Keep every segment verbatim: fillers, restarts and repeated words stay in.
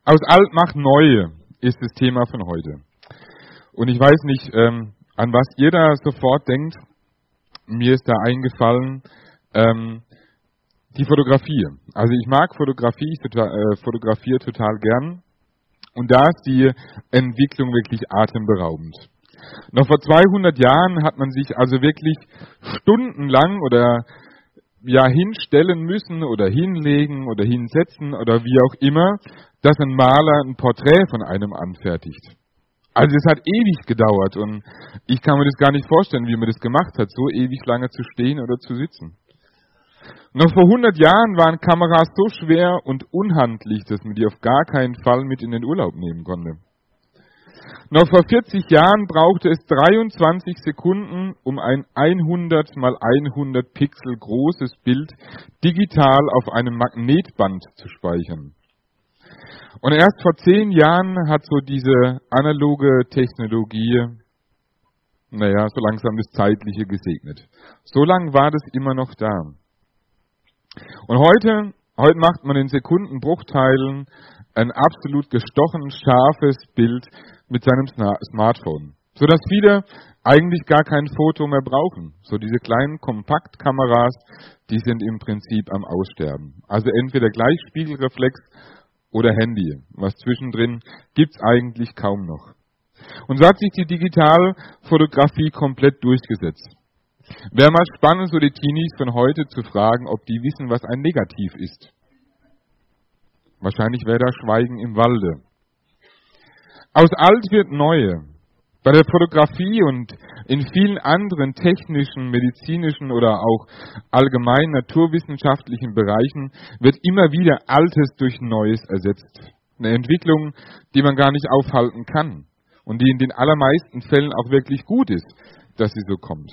Aus alt macht neu ist das Thema von heute. Und ich weiß nicht, ähm, an was ihr da sofort denkt. Mir ist da eingefallen, ähm, die Fotografie. Also ich mag Fotografie, ich total, äh, fotografiere total gern. Und da ist die Entwicklung wirklich atemberaubend. Noch vor zweihundert Jahren hat man sich also wirklich stundenlang oder ja hinstellen müssen oder hinlegen oder hinsetzen oder wie auch immer, dass ein Maler ein Porträt von einem anfertigt. Also es hat ewig gedauert und ich kann mir das gar nicht vorstellen, wie man das gemacht hat, so ewig lange zu stehen oder zu sitzen. Noch vor hundert Jahren waren Kameras so schwer und unhandlich, dass man die auf gar keinen Fall mit in den Urlaub nehmen konnte. Noch vor vierzig Jahren brauchte es dreiundzwanzig Sekunden, um ein hundert mal hundert Pixel großes Bild digital auf einem Magnetband zu speichern. Und erst vor zehn Jahren hat so diese analoge Technologie, naja, so langsam das Zeitliche gesegnet. So lang war das immer noch da. Und heute, heute macht man in Sekundenbruchteilen ein absolut gestochen scharfes Bild mit seinem Smartphone, sodass viele eigentlich gar kein Foto mehr brauchen. So diese kleinen Kompaktkameras, die sind im Prinzip am Aussterben. Also entweder gleich Spiegelreflex oder Handy. Was zwischendrin gibt's eigentlich kaum noch. Und so hat sich die Digitalfotografie komplett durchgesetzt. Wäre mal spannend, so die Teenies von heute zu fragen, ob die wissen, was ein Negativ ist. Wahrscheinlich wäre da Schweigen im Walde. Aus alt wird neu. Bei der Fotografie und in vielen anderen technischen, medizinischen oder auch allgemein naturwissenschaftlichen Bereichen wird immer wieder Altes durch Neues ersetzt. Eine Entwicklung, die man gar nicht aufhalten kann und die in den allermeisten Fällen auch wirklich gut ist, dass sie so kommt.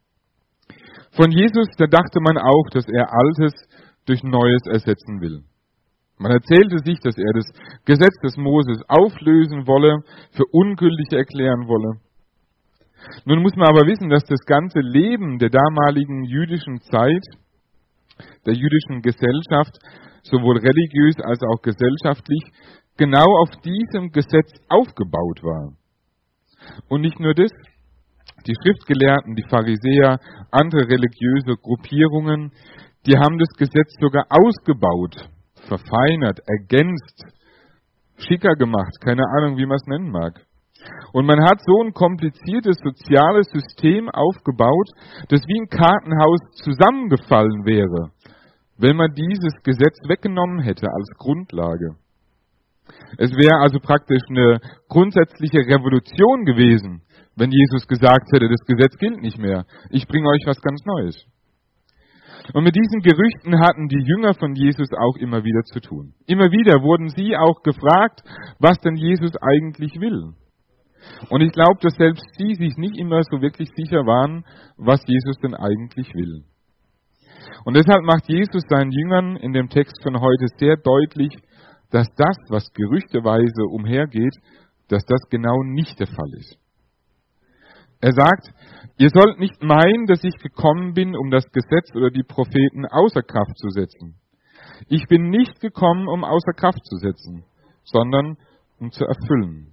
Von Jesus, da dachte man auch, dass er Altes durch Neues ersetzen will. Man erzählte sich, dass er das Gesetz des Moses auflösen wolle, für ungültig erklären wolle. Nun muss man aber wissen, dass das ganze Leben der damaligen jüdischen Zeit, der jüdischen Gesellschaft, sowohl religiös als auch gesellschaftlich, genau auf diesem Gesetz aufgebaut war. Und nicht nur das, die Schriftgelehrten, die Pharisäer, andere religiöse Gruppierungen, die haben das Gesetz sogar ausgebaut, verfeinert, ergänzt, schicker gemacht, keine Ahnung, wie man es nennen mag. Und man hat so ein kompliziertes soziales System aufgebaut, das wie ein Kartenhaus zusammengefallen wäre, wenn man dieses Gesetz weggenommen hätte als Grundlage. Es wäre also praktisch eine grundsätzliche Revolution gewesen, wenn Jesus gesagt hätte, das Gesetz gilt nicht mehr, ich bringe euch was ganz Neues. Und mit diesen Gerüchten hatten die Jünger von Jesus auch immer wieder zu tun. Immer wieder wurden sie auch gefragt, was denn Jesus eigentlich will. Und ich glaube, dass selbst sie sich nicht immer so wirklich sicher waren, was Jesus denn eigentlich will. Und deshalb macht Jesus seinen Jüngern in dem Text von heute sehr deutlich, dass das, was gerüchteweise umhergeht, dass das genau nicht der Fall ist. Er sagt, ihr sollt nicht meinen, dass ich gekommen bin, um das Gesetz oder die Propheten außer Kraft zu setzen. Ich bin nicht gekommen, um außer Kraft zu setzen, sondern um zu erfüllen.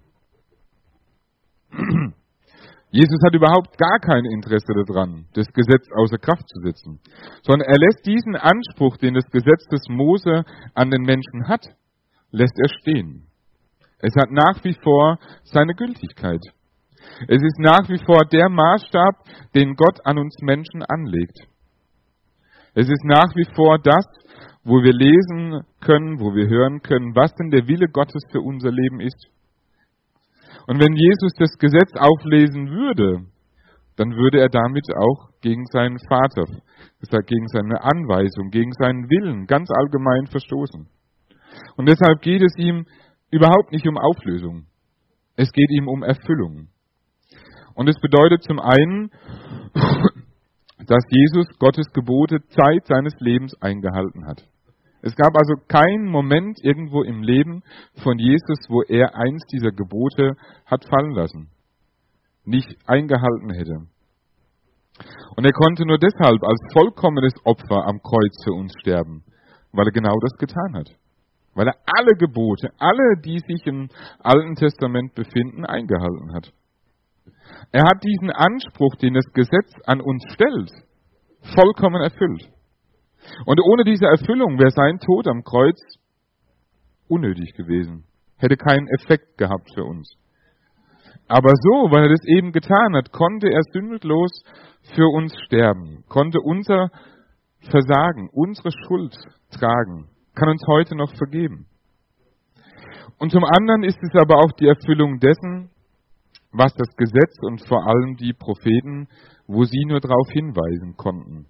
Jesus hat überhaupt gar kein Interesse daran, das Gesetz außer Kraft zu setzen, sondern er lässt diesen Anspruch, den das Gesetz des Mose an den Menschen hat, lässt er stehen. Es hat nach wie vor seine Gültigkeit. Es ist nach wie vor der Maßstab, den Gott an uns Menschen anlegt. Es ist nach wie vor das, wo wir lesen können, wo wir hören können, was denn der Wille Gottes für unser Leben ist. Und wenn Jesus das Gesetz auflesen würde, dann würde er damit auch gegen seinen Vater, gegen seine Anweisung, gegen seinen Willen ganz allgemein verstoßen. Und deshalb geht es ihm überhaupt nicht um Auflösung. Es geht ihm um Erfüllung. Und es bedeutet zum einen, dass Jesus Gottes Gebote Zeit seines Lebens eingehalten hat. Es gab also keinen Moment irgendwo im Leben von Jesus, wo er eins dieser Gebote hat fallen lassen, nicht eingehalten hätte. Und er konnte nur deshalb als vollkommenes Opfer am Kreuz für uns sterben, weil er genau das getan hat. weil er alle Gebote, alle, die sich im Alten Testament befinden, eingehalten hat. Er hat diesen Anspruch, den das Gesetz an uns stellt, vollkommen erfüllt. Und ohne diese Erfüllung wäre sein Tod am Kreuz unnötig gewesen, hätte keinen Effekt gehabt für uns. Aber so, weil er das eben getan hat, konnte er sündlos für uns sterben, konnte unser Versagen, unsere Schuld tragen, kann uns heute noch vergeben. Und zum anderen ist es aber auch die Erfüllung dessen, was das Gesetz und vor allem die Propheten, wo sie nur darauf hinweisen konnten.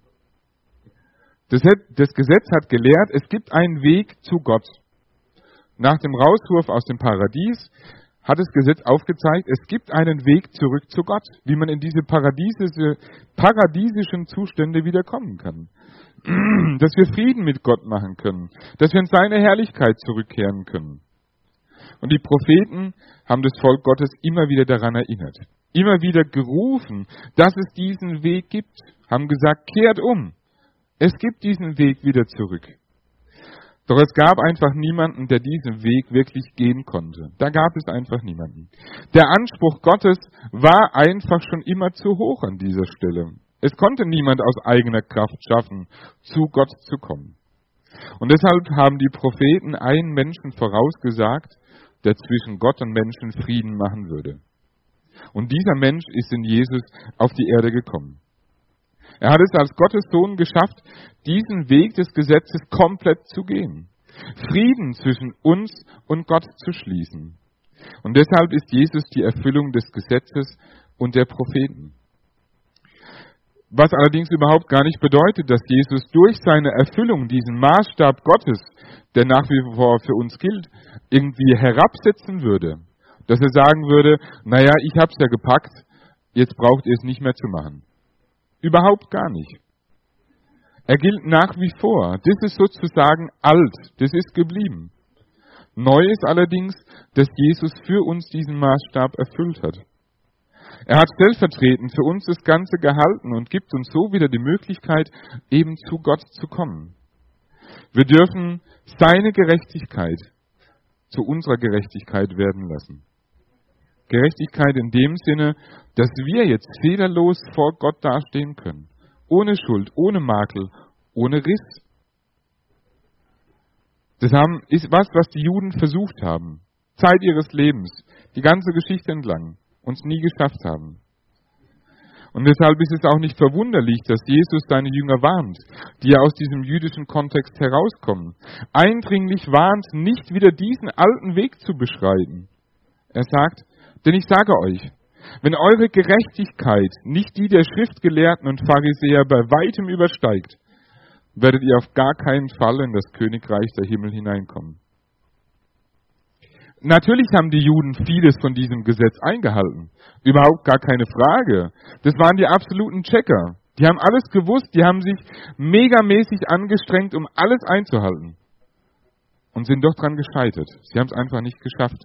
Das, das Gesetz hat gelehrt, es gibt einen Weg zu Gott. Nach dem Rauswurf aus dem Paradies hat das Gesetz aufgezeigt, es gibt einen Weg zurück zu Gott, wie man in diese paradiesische, paradiesischen Zustände wiederkommen kann. Dass wir Frieden mit Gott machen können, dass wir in seine Herrlichkeit zurückkehren können. Und die Propheten haben das Volk Gottes immer wieder daran erinnert, immer wieder gerufen, dass es diesen Weg gibt, haben gesagt, kehrt um, es gibt diesen Weg wieder zurück. Doch es gab einfach niemanden, der diesen Weg wirklich gehen konnte. Da gab es einfach niemanden. Der Anspruch Gottes war einfach schon immer zu hoch an dieser Stelle. Es konnte niemand aus eigener Kraft schaffen, zu Gott zu kommen. Und deshalb haben die Propheten einen Menschen vorausgesagt, der zwischen Gott und Menschen Frieden machen würde. Und dieser Mensch ist in Jesus auf die Erde gekommen. Er hat es als Gottes Sohn geschafft, diesen Weg des Gesetzes komplett zu gehen. Frieden zwischen uns und Gott zu schließen. Und deshalb ist Jesus die Erfüllung des Gesetzes und der Propheten. Was allerdings überhaupt gar nicht bedeutet, dass Jesus durch seine Erfüllung diesen Maßstab Gottes, der nach wie vor für uns gilt, irgendwie herabsetzen würde. Dass er sagen würde, naja, ich hab's ja gepackt, jetzt braucht ihr es nicht mehr zu machen. Überhaupt gar nicht. Er gilt nach wie vor. Das ist sozusagen alt. Das ist geblieben. Neu ist allerdings, dass Jesus für uns diesen Maßstab erfüllt hat. Er hat stellvertretend für uns das Ganze gehalten und gibt uns so wieder die Möglichkeit, eben zu Gott zu kommen. Wir dürfen seine Gerechtigkeit zu unserer Gerechtigkeit werden lassen. Gerechtigkeit in dem Sinne, dass wir jetzt fehlerlos vor Gott dastehen können. Ohne Schuld, ohne Makel, ohne Riss. Das haben, ist was, was die Juden versucht haben. Zeit ihres Lebens, die ganze Geschichte entlang, uns nie geschafft haben. Und deshalb ist es auch nicht verwunderlich, dass Jesus seine Jünger warnt, die ja aus diesem jüdischen Kontext herauskommen. Eindringlich warnt, nicht wieder diesen alten Weg zu beschreiten. Er sagt, denn ich sage euch, wenn eure Gerechtigkeit nicht die der Schriftgelehrten und Pharisäer bei weitem übersteigt, werdet ihr auf gar keinen Fall in das Königreich der Himmel hineinkommen. Natürlich haben die Juden vieles von diesem Gesetz eingehalten. Überhaupt gar keine Frage. Das waren die absoluten Checker. Die haben alles gewusst, die haben sich megamäßig angestrengt, um alles einzuhalten. Und sind doch dran gescheitert. Sie haben es einfach nicht geschafft.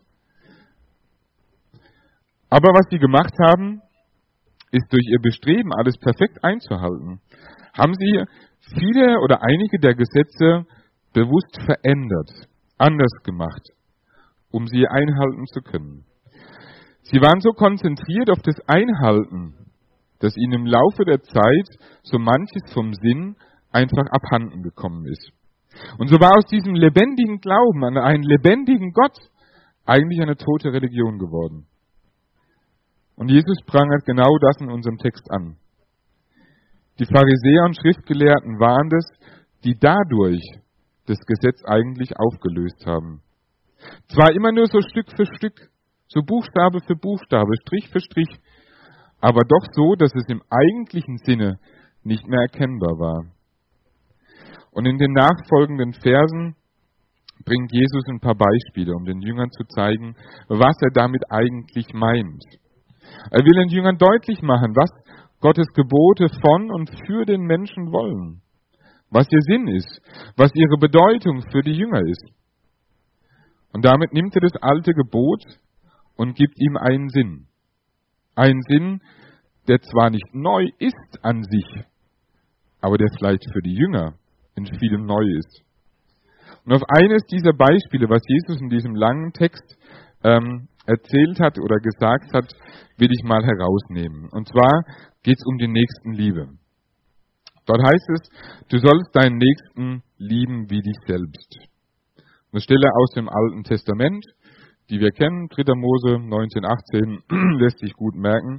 Aber was sie gemacht haben, ist durch ihr Bestreben, alles perfekt einzuhalten, haben sie viele oder einige der Gesetze bewusst verändert, anders gemacht, um sie einhalten zu können. Sie waren so konzentriert auf das Einhalten, dass ihnen im Laufe der Zeit so manches vom Sinn einfach abhanden gekommen ist. Und so war aus diesem lebendigen Glauben an einen lebendigen Gott eigentlich eine tote Religion geworden. Und Jesus prangert genau das in unserem Text an. Die Pharisäer und Schriftgelehrten waren es, die dadurch das Gesetz eigentlich aufgelöst haben. Zwar immer nur so Stück für Stück, so Buchstabe für Buchstabe, Strich für Strich, aber doch so, dass es im eigentlichen Sinne nicht mehr erkennbar war. Und in den nachfolgenden Versen bringt Jesus ein paar Beispiele, um den Jüngern zu zeigen, was er damit eigentlich meint. Er will den Jüngern deutlich machen, was Gottes Gebote von und für den Menschen wollen, was ihr Sinn ist, was ihre Bedeutung für die Jünger ist. Und damit nimmt er das alte Gebot und gibt ihm einen Sinn. Einen Sinn, der zwar nicht neu ist an sich, aber der vielleicht für die Jünger in vielem neu ist. Und auf eines dieser Beispiele, was Jesus in diesem langen Text ähm, erzählt hat oder gesagt hat, will ich mal herausnehmen. Und zwar geht es um die Nächstenliebe. Dort heißt es, du sollst deinen Nächsten lieben wie dich selbst. Eine Stelle aus dem Alten Testament, die wir kennen, dritter Mose neunzehn, achtzehn, lässt sich gut merken.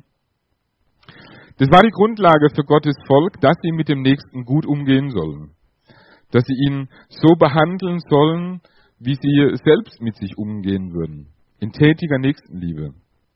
Das war die Grundlage für Gottes Volk, dass sie mit dem Nächsten gut umgehen sollen. Dass sie ihn so behandeln sollen, wie sie selbst mit sich umgehen würden. In tätiger Nächstenliebe.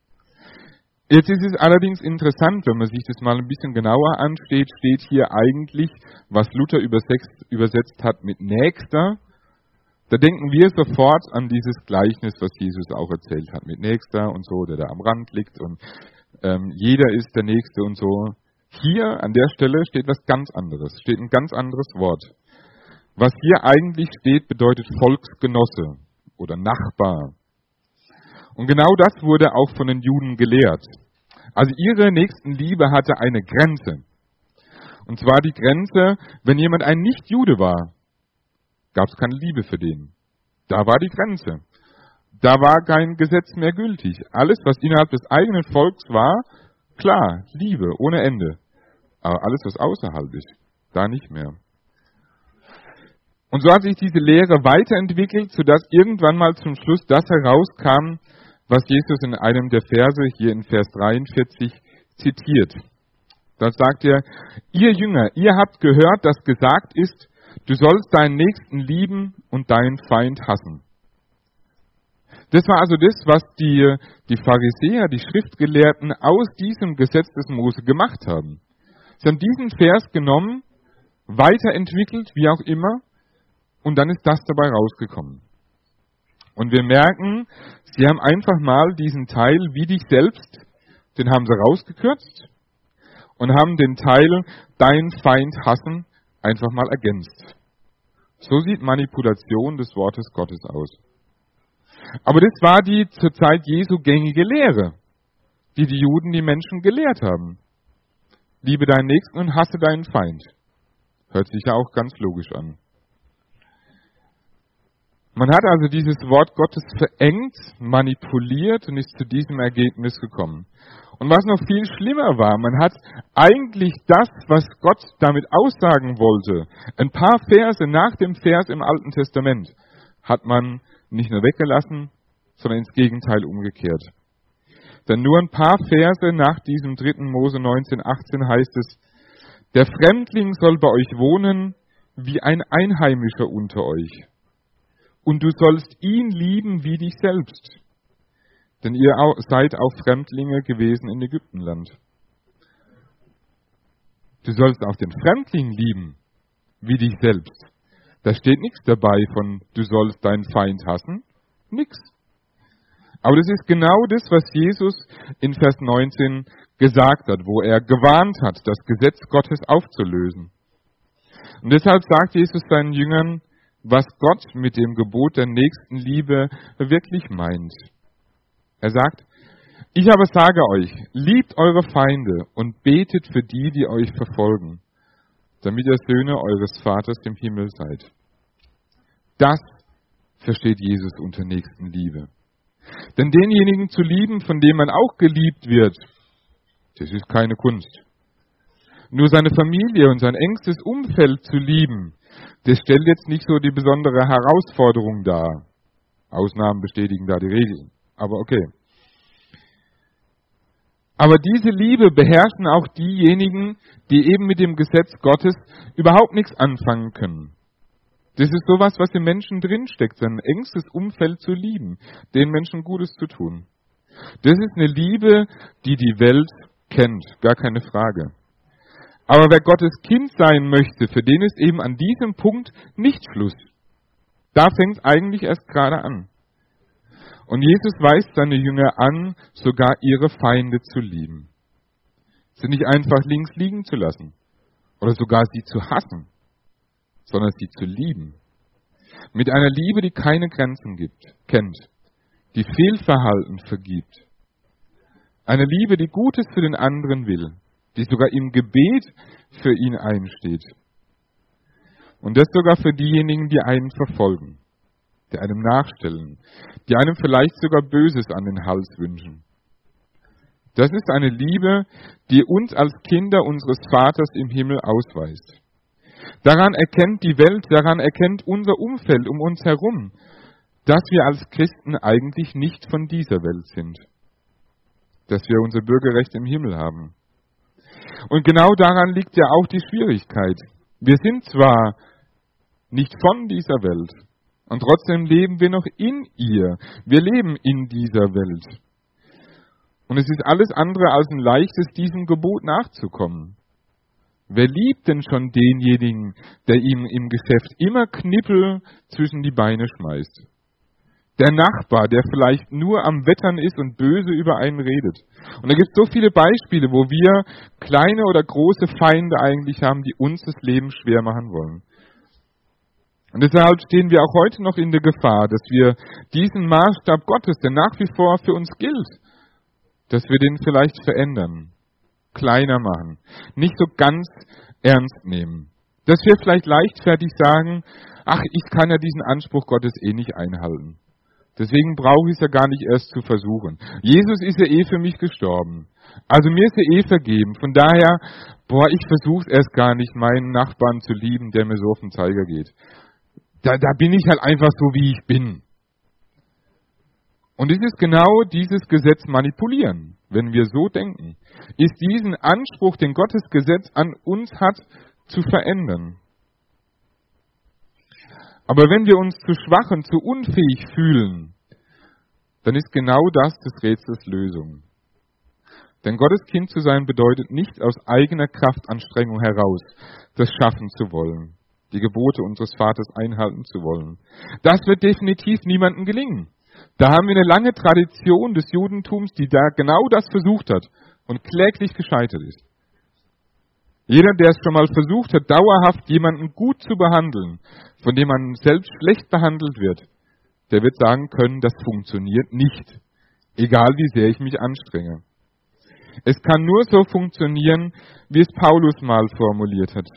Jetzt ist es allerdings interessant, wenn man sich das mal ein bisschen genauer anschaut, steht hier eigentlich, was Luther übersetzt, übersetzt hat mit Nächster. Da denken wir sofort an dieses Gleichnis, was Jesus auch erzählt hat, mit Nächster und so, der da am Rand liegt und ähm, jeder ist der Nächste und so. Hier an der Stelle steht was ganz anderes, steht ein ganz anderes Wort. Was hier eigentlich steht, bedeutet Volksgenosse oder Nachbar. Und genau das wurde auch von den Juden gelehrt. Also ihre Nächstenliebe hatte eine Grenze. Und zwar die Grenze, wenn jemand ein Nicht-Jude war, gab es keine Liebe für den. Da war die Grenze. Da war kein Gesetz mehr gültig. Alles, was innerhalb des eigenen Volks war, klar, Liebe, ohne Ende. Aber alles, was außerhalb ist, da nicht mehr. Und so hat sich diese Lehre weiterentwickelt, sodass irgendwann mal zum Schluss das herauskam, was Jesus in einem der Verse, hier in Vers dreiundvierzig, zitiert. Da sagt er, ihr Jünger, ihr habt gehört, dass gesagt ist, du sollst deinen Nächsten lieben und deinen Feind hassen. Das war also das, was die, die Pharisäer, die Schriftgelehrten aus diesem Gesetz des Mose gemacht haben. Sie haben diesen Vers genommen, weiterentwickelt, wie auch immer, und dann ist das dabei rausgekommen. Und wir merken, sie haben einfach mal diesen Teil, wie dich selbst, den haben sie rausgekürzt und haben den Teil, dein Feind hassen, einfach mal ergänzt. So sieht Manipulation des Wortes Gottes aus. Aber das war die zur Zeit Jesu gängige Lehre, die die Juden die Menschen gelehrt haben. Liebe deinen Nächsten und hasse deinen Feind. Hört sich ja auch ganz logisch an. Man hat also dieses Wort Gottes verengt, manipuliert und ist zu diesem Ergebnis gekommen. Und was noch viel schlimmer war, man hat eigentlich das, was Gott damit aussagen wollte, ein paar Verse nach dem Vers im Alten Testament, hat man nicht nur weggelassen, sondern ins Gegenteil umgekehrt. Denn nur ein paar Verse nach diesem dritten Mose neunzehn, achtzehn heißt es, der Fremdling soll bei euch wohnen wie ein Einheimischer unter euch. Und du sollst ihn lieben wie dich selbst. Denn ihr seid auch Fremdlinge gewesen in Ägyptenland. Du sollst auch den Fremdling lieben wie dich selbst. Da steht nichts dabei von, du sollst deinen Feind hassen. Nix. Aber das ist genau das, was Jesus in Vers neunzehn gesagt hat, wo er gewarnt hat, das Gesetz Gottes aufzulösen. Und deshalb sagt Jesus seinen Jüngern, was Gott mit dem Gebot der Nächstenliebe wirklich meint. Er sagt, ich aber sage euch, liebt eure Feinde und betet für die, die euch verfolgen, damit ihr Söhne eures Vaters im Himmel seid. Das versteht Jesus unter Nächstenliebe. Denn denjenigen zu lieben, von dem man auch geliebt wird, das ist keine Kunst. Nur seine Familie und sein engstes Umfeld zu lieben, das stellt jetzt nicht so die besondere Herausforderung dar. Ausnahmen bestätigen da die Regeln. Aber okay. Aber diese Liebe beherrschen auch diejenigen, die eben mit dem Gesetz Gottes überhaupt nichts anfangen können. Das ist sowas, was im Menschen drinsteckt, sein engstes Umfeld zu lieben, den Menschen Gutes zu tun. Das ist eine Liebe, die die Welt kennt, gar keine Frage. Aber wer Gottes Kind sein möchte, für den ist eben an diesem Punkt nicht Schluss. Da fängt es eigentlich erst gerade an. Und Jesus weist seine Jünger an, sogar ihre Feinde zu lieben. Sie nicht einfach links liegen zu lassen oder sogar sie zu hassen, sondern sie zu lieben. Mit einer Liebe, die keine Grenzen gibt, kennt, die Fehlverhalten vergibt. Eine Liebe, die Gutes für den anderen will, die sogar im Gebet für ihn einsteht. Und das sogar für diejenigen, die einen verfolgen, die einem nachstellen, die einem vielleicht sogar Böses an den Hals wünschen. Das ist eine Liebe, die uns als Kinder unseres Vaters im Himmel ausweist. Daran erkennt die Welt, daran erkennt unser Umfeld um uns herum, dass wir als Christen eigentlich nicht von dieser Welt sind, dass wir unser Bürgerrecht im Himmel haben. Und genau daran liegt ja auch die Schwierigkeit. Wir sind zwar nicht von dieser Welt, und trotzdem leben wir noch in ihr. Wir leben in dieser Welt. Und es ist alles andere als ein leichtes, diesem Gebot nachzukommen. Wer liebt denn schon denjenigen, der ihm im Geschäft immer Knippel zwischen die Beine schmeißt? Der Nachbar, der vielleicht nur am Wettern ist und böse über einen redet. Und da gibt es so viele Beispiele, wo wir kleine oder große Feinde eigentlich haben, die uns das Leben schwer machen wollen. Und deshalb stehen wir auch heute noch in der Gefahr, dass wir diesen Maßstab Gottes, der nach wie vor für uns gilt, dass wir den vielleicht verändern, kleiner machen, nicht so ganz ernst nehmen. Dass wir vielleicht leichtfertig sagen, ach, ich kann ja diesen Anspruch Gottes eh nicht einhalten. Deswegen brauche ich es ja gar nicht erst zu versuchen. Jesus ist ja eh für mich gestorben. Also mir ist ja eh vergeben. Von daher, boah, ich versuche es erst gar nicht, meinen Nachbarn zu lieben, der mir so auf den Zeiger geht. Da, da bin ich halt einfach so, wie ich bin. Und es ist genau dieses Gesetz manipulieren, wenn wir so denken, ist diesen Anspruch, den Gottes Gesetz an uns hat, zu verändern. Aber wenn wir uns zu schwach und zu unfähig fühlen, dann ist genau das des Rätsels Lösung. Denn Gottes Kind zu sein bedeutet nicht aus eigener Kraftanstrengung heraus, das schaffen zu wollen, die Gebote unseres Vaters einhalten zu wollen. Das wird definitiv niemandem gelingen. Da haben wir eine lange Tradition des Judentums, die da genau das versucht hat und kläglich gescheitert ist. Jeder, der es schon mal versucht hat, dauerhaft jemanden gut zu behandeln, von dem man selbst schlecht behandelt wird, der wird sagen können, das funktioniert nicht, egal wie sehr ich mich anstrenge. Es kann nur so funktionieren, wie es Paulus mal formuliert hat.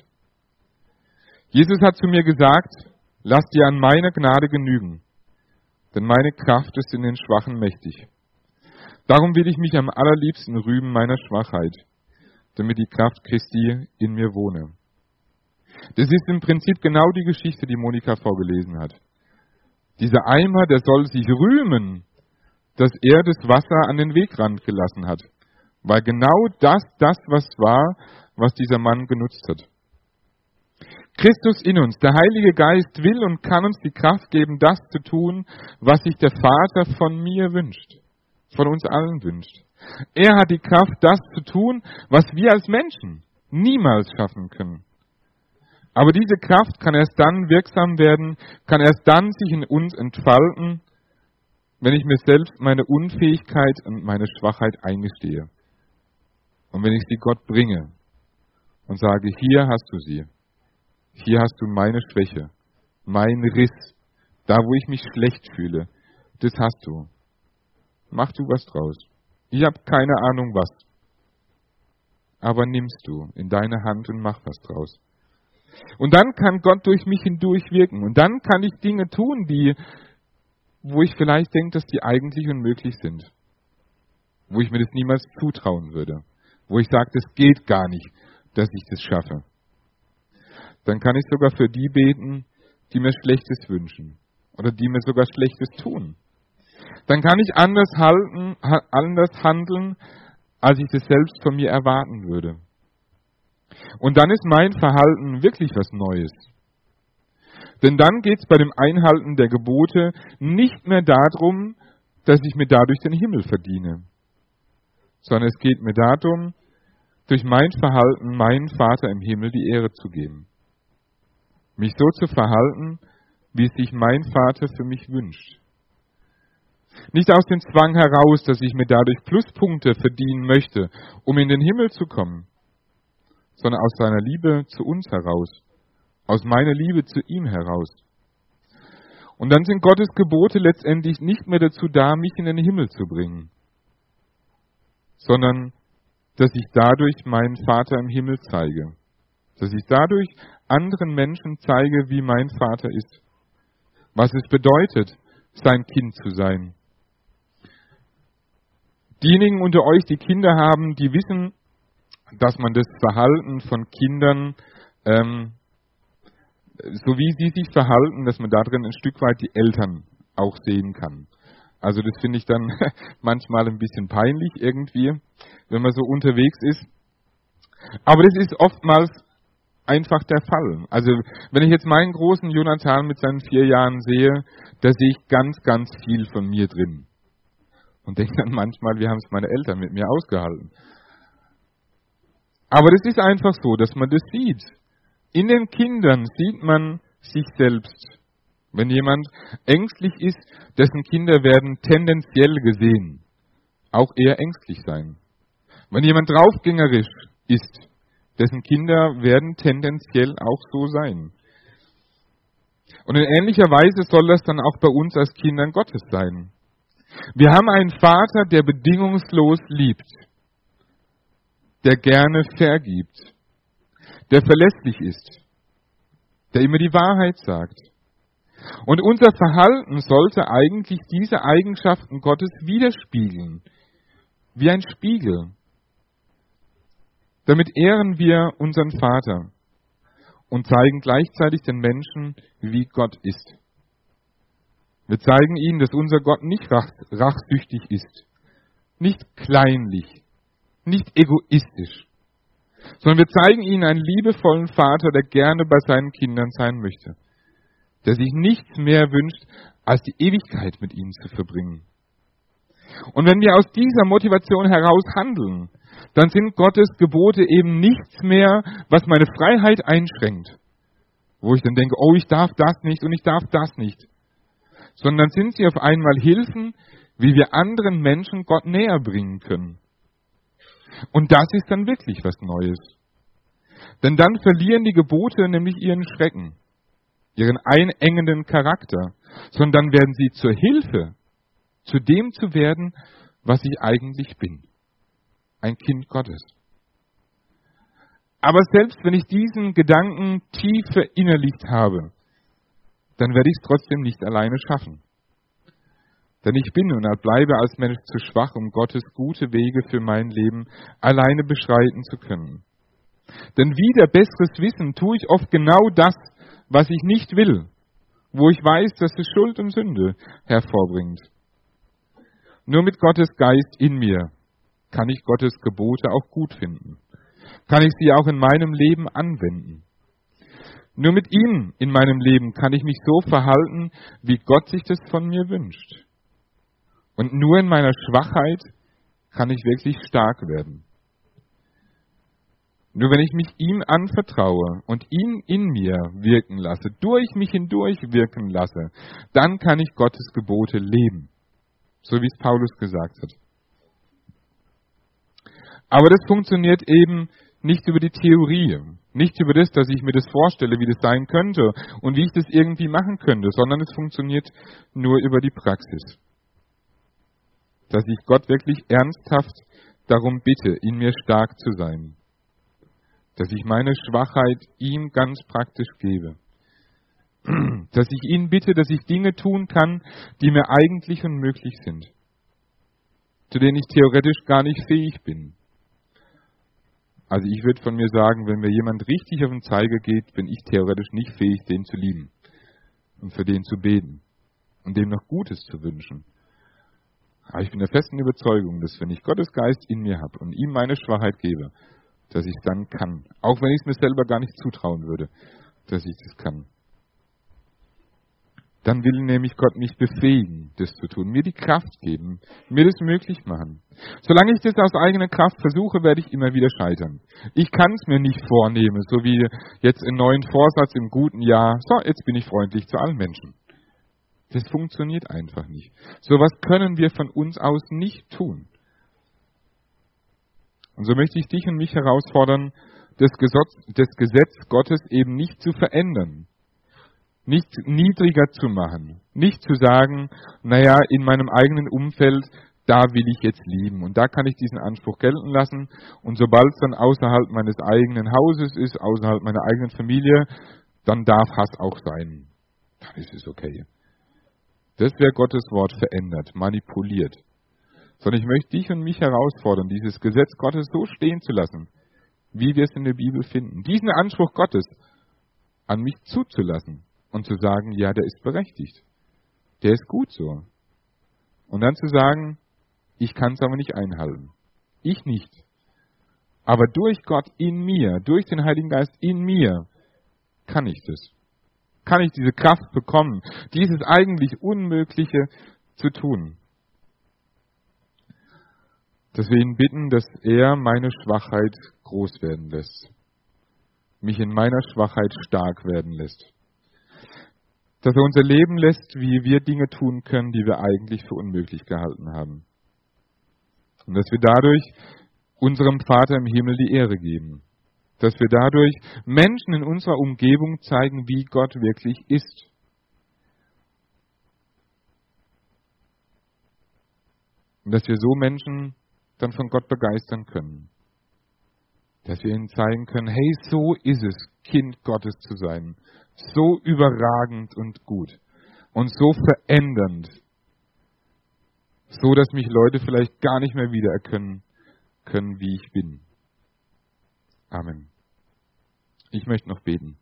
Jesus hat zu mir gesagt, lass dir an meiner Gnade genügen, denn meine Kraft ist in den Schwachen mächtig. Darum will ich mich am allerliebsten rühmen meiner Schwachheit, damit die Kraft Christi in mir wohne. Das ist im Prinzip genau die Geschichte, die Monika vorgelesen hat. Dieser Eimer, der soll sich rühmen, dass er das Wasser an den Wegrand gelassen hat, weil genau das das was war, was dieser Mann genutzt hat. Christus in uns, der Heilige Geist will und kann uns die Kraft geben, das zu tun, was sich der Vater von mir wünscht, von uns allen wünscht. Er hat die Kraft, das zu tun, was wir als Menschen niemals schaffen können. Aber diese Kraft kann erst dann wirksam werden, kann erst dann sich in uns entfalten, wenn ich mir selbst meine Unfähigkeit und meine Schwachheit eingestehe. Und wenn ich sie Gott bringe und sage, hier hast du sie. Hier hast du meine Schwäche, mein Riss, da wo ich mich schlecht fühle, das hast du. Mach du was draus. Ich habe keine Ahnung was. Aber nimmst du in deine Hand und mach was draus. Und dann kann Gott durch mich hindurch wirken. Und dann kann ich Dinge tun, die, wo ich vielleicht denke, dass die eigentlich unmöglich sind. Wo ich mir das niemals zutrauen würde. Wo ich sage, das geht gar nicht, dass ich das schaffe. Dann kann ich sogar für die beten, die mir Schlechtes wünschen. Oder die mir sogar Schlechtes tun. Dann kann ich anders, halten, anders handeln, als ich es selbst von mir erwarten würde. Und dann ist mein Verhalten wirklich was Neues. Denn dann geht es bei dem Einhalten der Gebote nicht mehr darum, dass ich mir dadurch den Himmel verdiene, sondern es geht mir darum, durch mein Verhalten meinen Vater im Himmel die Ehre zu geben. Mich so zu verhalten, wie es sich mein Vater für mich wünscht. Nicht aus dem Zwang heraus, dass ich mir dadurch Pluspunkte verdienen möchte, um in den Himmel zu kommen, sondern aus seiner Liebe zu uns heraus, aus meiner Liebe zu ihm heraus. Und dann sind Gottes Gebote letztendlich nicht mehr dazu da, mich in den Himmel zu bringen, sondern dass ich dadurch meinen Vater im Himmel zeige, dass ich dadurch anderen Menschen zeige, wie mein Vater ist. Was es bedeutet, sein Kind zu sein. Diejenigen unter euch, die Kinder haben, die wissen, dass man das Verhalten von Kindern, ähm, so wie sie sich verhalten, dass man darin ein Stück weit die Eltern auch sehen kann. Also das finde ich dann manchmal ein bisschen peinlich irgendwie, wenn man so unterwegs ist. Aber das ist oftmals einfach der Fall. Also wenn ich jetzt meinen großen Jonathan mit seinen vier Jahren sehe, da sehe ich ganz, ganz viel von mir drin. Und denke dann manchmal, wie haben es meine Eltern mit mir ausgehalten. Aber das ist einfach so, dass man das sieht. In den Kindern sieht man sich selbst. Wenn jemand ängstlich ist, dessen Kinder werden tendenziell gesehen auch eher ängstlich sein. Wenn jemand draufgängerisch ist, dessen Kinder werden tendenziell auch so sein. Und in ähnlicher Weise soll das dann auch bei uns als Kindern Gottes sein. Wir haben einen Vater, der bedingungslos liebt, der gerne vergibt, der verlässlich ist, der immer die Wahrheit sagt. Und unser Verhalten sollte eigentlich diese Eigenschaften Gottes widerspiegeln, wie ein Spiegel. Damit ehren wir unseren Vater und zeigen gleichzeitig den Menschen, wie Gott ist. Wir zeigen ihnen, dass unser Gott nicht rach, rachsüchtig ist, nicht kleinlich, nicht egoistisch, sondern wir zeigen ihnen einen liebevollen Vater, der gerne bei seinen Kindern sein möchte, der sich nichts mehr wünscht, als die Ewigkeit mit ihnen zu verbringen. Und wenn wir aus dieser Motivation heraus handeln, dann sind Gottes Gebote eben nichts mehr, was meine Freiheit einschränkt, wo ich dann denke, oh, ich darf das nicht und ich darf das nicht, sondern sind sie auf einmal Hilfen, wie wir anderen Menschen Gott näher bringen können. Und das ist dann wirklich was Neues. Denn dann verlieren die Gebote nämlich ihren Schrecken, ihren einengenden Charakter, sondern dann werden sie zur Hilfe, zu dem zu werden, was ich eigentlich bin. Ein Kind Gottes. Aber selbst wenn ich diesen Gedanken tief verinnerlicht habe, dann werde ich es trotzdem nicht alleine schaffen. Denn ich bin und bleibe als Mensch zu schwach, um Gottes gute Wege für mein Leben alleine beschreiten zu können. Denn wider besseres Wissen tue ich oft genau das, was ich nicht will, wo ich weiß, dass es Schuld und Sünde hervorbringt. Nur mit Gottes Geist in mir kann ich Gottes Gebote auch gut finden. Kann ich sie auch in meinem Leben anwenden. Nur mit ihm in meinem Leben kann ich mich so verhalten, wie Gott sich das von mir wünscht. Und nur in meiner Schwachheit kann ich wirklich stark werden. Nur wenn ich mich ihm anvertraue und ihn in mir wirken lasse, durch mich hindurch wirken lasse, dann kann ich Gottes Gebote leben. So wie es Paulus gesagt hat. Aber das funktioniert eben nicht über die Theorie, nicht über das, dass ich mir das vorstelle, wie das sein könnte und wie ich das irgendwie machen könnte, sondern es funktioniert nur über die Praxis. Dass ich Gott wirklich ernsthaft darum bitte, in mir stark zu sein. Dass ich meine Schwachheit ihm ganz praktisch gebe. Dass ich ihn bitte, dass ich Dinge tun kann, die mir eigentlich unmöglich sind. Zu denen ich theoretisch gar nicht fähig bin. Also ich würde von mir sagen, wenn mir jemand richtig auf den Zeiger geht, bin ich theoretisch nicht fähig, den zu lieben. Und für den zu beten. Und dem noch Gutes zu wünschen. Aber ich bin der festen Überzeugung, dass wenn ich Gottes Geist in mir habe und ihm meine Schwachheit gebe, dass ich es dann kann. Auch wenn ich es mir selber gar nicht zutrauen würde, dass ich das kann. Dann will nämlich Gott mich befähigen, das zu tun, mir die Kraft geben, mir das möglich machen. Solange ich das aus eigener Kraft versuche, werde ich immer wieder scheitern. Ich kann es mir nicht vornehmen, so wie jetzt im neuen Vorsatz im guten Jahr, so, jetzt bin ich freundlich zu allen Menschen. Das funktioniert einfach nicht. Sowas können wir von uns aus nicht tun. Und so möchte ich dich und mich herausfordern, das Gesetz, das Gesetz Gottes eben nicht zu verändern. Nicht niedriger zu machen, nicht zu sagen, naja, in meinem eigenen Umfeld, da will ich jetzt lieben. Und da kann ich diesen Anspruch gelten lassen. Und sobald es dann außerhalb meines eigenen Hauses ist, außerhalb meiner eigenen Familie, dann darf Hass auch sein. Dann ist es okay. Das wäre Gottes Wort verändert, manipuliert. Sondern ich möchte dich und mich herausfordern, dieses Gesetz Gottes so stehen zu lassen, wie wir es in der Bibel finden. Diesen Anspruch Gottes an mich zuzulassen und zu sagen, ja, der ist berechtigt. Der ist gut so. Und dann zu sagen, ich kann es aber nicht einhalten. Ich nicht. Aber durch Gott in mir, durch den Heiligen Geist in mir, kann ich das. Kann ich diese Kraft bekommen, dieses eigentlich Unmögliche zu tun. Dass wir ihn bitten, dass er meine Schwachheit groß werden lässt. Mich in meiner Schwachheit stark werden lässt. Dass er uns erleben lässt, wie wir Dinge tun können, die wir eigentlich für unmöglich gehalten haben. Und dass wir dadurch unserem Vater im Himmel die Ehre geben. Dass wir dadurch Menschen in unserer Umgebung zeigen, wie Gott wirklich ist. Und dass wir so Menschen dann von Gott begeistern können. Dass wir ihnen zeigen können, hey, so ist es, Kind Gottes zu sein. So überragend und gut. Und so verändernd. So, dass mich Leute vielleicht gar nicht mehr wiedererkennen können, wie ich bin. Amen. Ich möchte noch beten.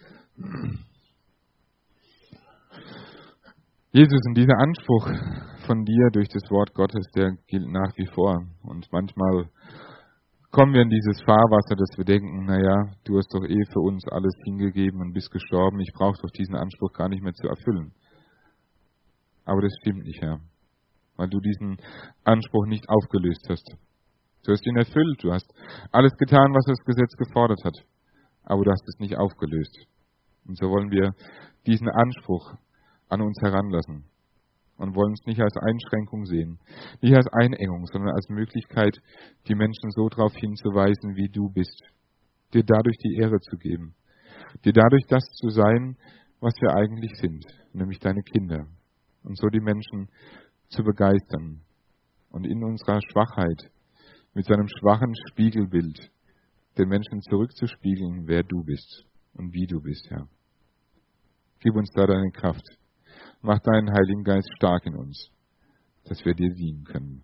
Jesus, und dieser Anspruch von dir durch das Wort Gottes, der gilt nach wie vor. Und manchmal kommen wir in dieses Fahrwasser, dass wir denken, naja, du hast doch eh für uns alles hingegeben und bist gestorben, ich brauche doch diesen Anspruch gar nicht mehr zu erfüllen. Aber das stimmt nicht, Herr, weil du diesen Anspruch nicht aufgelöst hast. Du hast ihn erfüllt, du hast alles getan, was das Gesetz gefordert hat, aber du hast es nicht aufgelöst. Und so wollen wir diesen Anspruch an uns heranlassen und wollen es nicht als Einschränkung sehen, nicht als Einengung, sondern als Möglichkeit, die Menschen so darauf hinzuweisen, wie du bist, dir dadurch die Ehre zu geben, dir dadurch das zu sein, was wir eigentlich sind, nämlich deine Kinder, und so die Menschen zu begeistern und in unserer Schwachheit mit seinem schwachen Spiegelbild den Menschen zurückzuspiegeln, wer du bist und wie du bist, Herr. Gib uns da deine Kraft. Mach deinen Heiligen Geist stark in uns, dass wir dir dienen können.